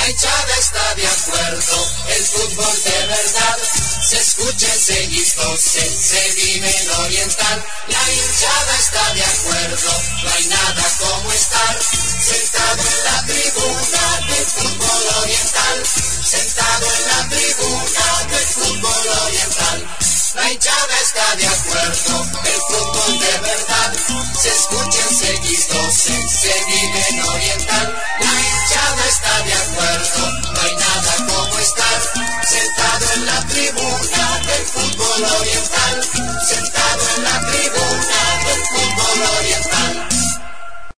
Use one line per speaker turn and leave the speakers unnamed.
La hinchada está de acuerdo, el fútbol de verdad se escucha en Seguisto, se vive en Oriental. La hinchada está de acuerdo, no hay nada como estar sentado en la tribuna del fútbol oriental, sentado en la tribuna del fútbol oriental. La hinchada está de acuerdo, el fútbol de verdad se escucha en Seguisto, se vive en Oriental. La hinchada está de acuerdo.